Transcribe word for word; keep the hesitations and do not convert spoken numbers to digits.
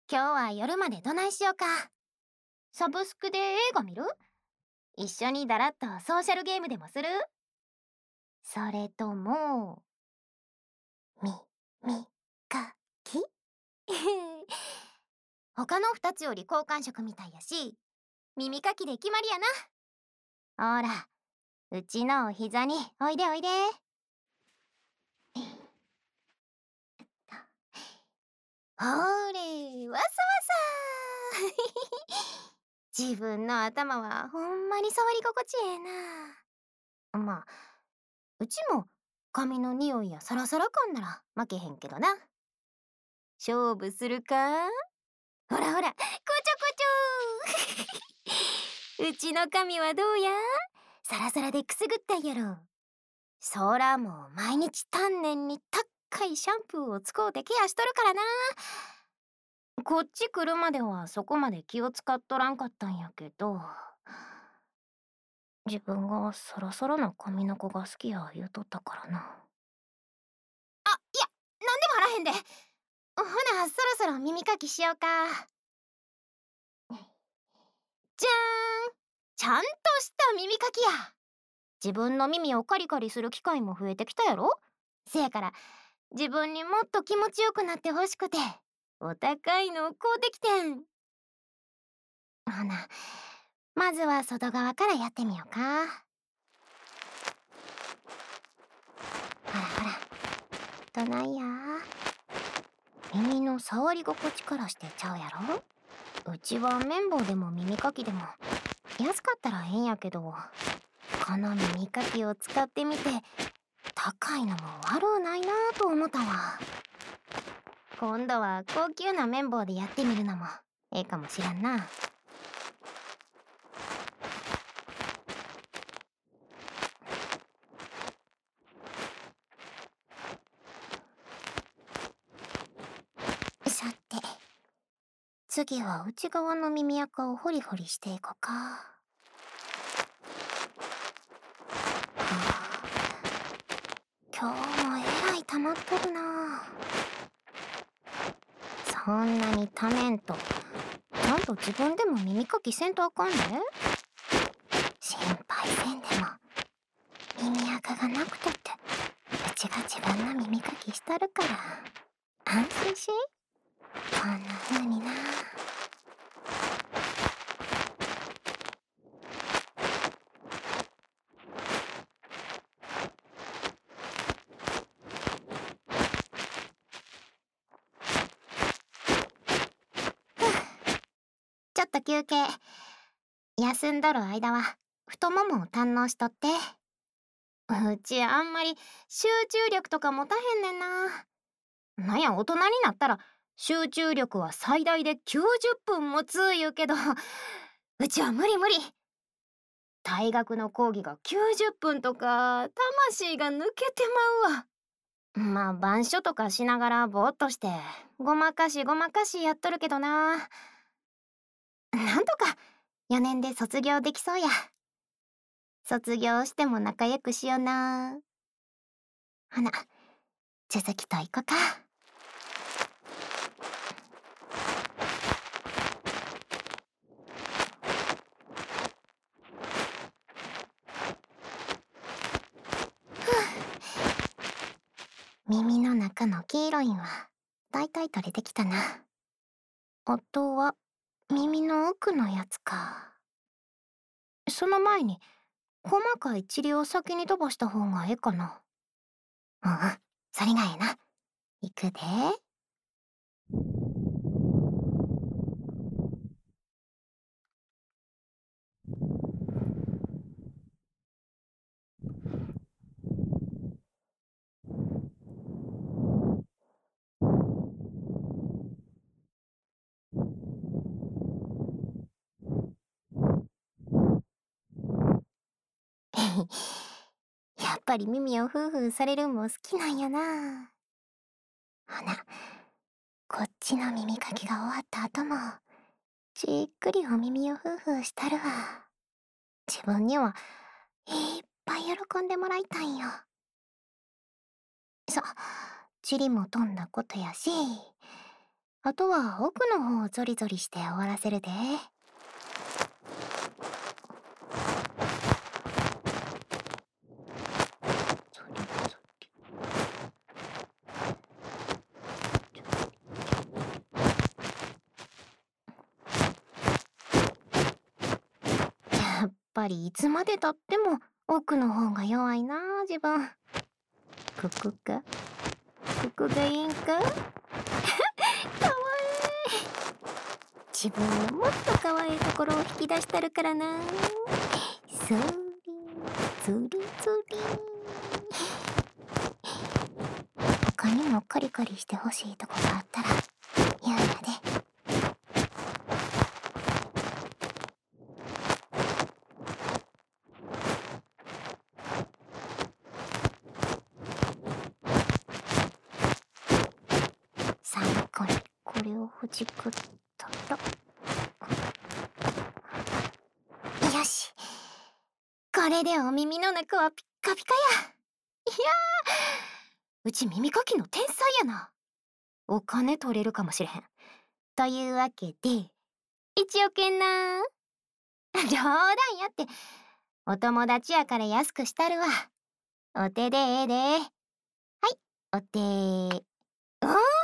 今日は夜までどないしようか。サブスクで映画見る？一緒にだらっとソーシャルゲームでもする？それとも、み、み、かき他の二つより好感触みたいやし、耳かきで決まりやな。ほら、うちのお膝においでおいで。ほーれ、わさわさ自分の頭はほんまに触り心地ええな。まあ、うちも髪の匂いやサラサラ感なら負けへんけどな。勝負するか？ほらほら、こちょこちょうちの髪はどうや？サラサラでくすぐったいやろ。そらもう毎日丹念に高いシャンプーを使うてケアしとるからな。こっち来るまではそこまで気を使っとらんかったんやけど、自分がサラサラな髪の子が好きや言うとったからな。あ、いや、なんでもあらへんで。ほな、そろそろ耳かきしようか。じゃーん、ちゃんとした耳かきや。自分の耳をカリカリする機会も増えてきたやろ。せやから自分にもっと気持ちよくなってほしくてお高いのを買うてきてん。ほな、まずは外側からやってみようか。ほらほら、どないや？耳の触り心地からしてちゃうやろ。うちは綿棒でも耳かきでも安かったらええんやけど、この耳かきを使ってみて高いのも悪うないなぁと思ったわ。今度は高級な綿棒でやってみるのもええかもしらんな。さて、次は内側の耳垢をホリホリしていこうか。はあ、今日もえらい溜まっとるな。そんなに溜めんとちゃんと自分でも耳かきせんとあかんで。心配せんでも耳垢がなくてってうちが自分の耳かきしとるから安心し。こんな風にな。ちょっと休憩。休んどる間は太ももを堪能しとって。うちあんまり集中力とか持たへんねんな。なんや大人になったら集中力は最大できゅうじゅっぷん持つ言うけど、うちは無理無理。大学の講義がきゅうじゅっぷんとか魂が抜けてまうわ。まあ板書とかしながらぼーっとしてごまかしごまかしやっとるけどな。なんとかよねんで卒業できそうや。卒業しても仲良くしような。ほな、続きといこか。耳の中の黄色いんはだいたい取れてきたな。あとは耳の奥のやつか。その前に細かい塵を先に飛ばした方がええかな。うんうん、それがええな。いくで。やっぱり耳をフーフーされるんも好きなんやな。ほな、こっちの耳かきが終わった後もじっくりお耳をフーフーしたるわ。自分にはいっぱい喜んでもらいたいんよ。さ、塵も飛んだことやし、 あとは奥の方をゾリゾリして終わらせるで。ゾリゾリ。やっぱりいつまでたっても奥の方が弱いなあ、自分。ここか、ここがいいんか。かわいい。自分のもっと可愛いところを引き出したるからな。そりそりそり。他にもカリカリしてほしいとこがあったら言うんやで。最後にこれをほじくったら、よし、これでお耳の中はピッカピカや。いやー、うち耳かきの天才やな。お金取れるかもしれへん。というわけでいちおく円な。冗談やって、お友達やから安くしたるわ。お手でええで。はい、お手。おー、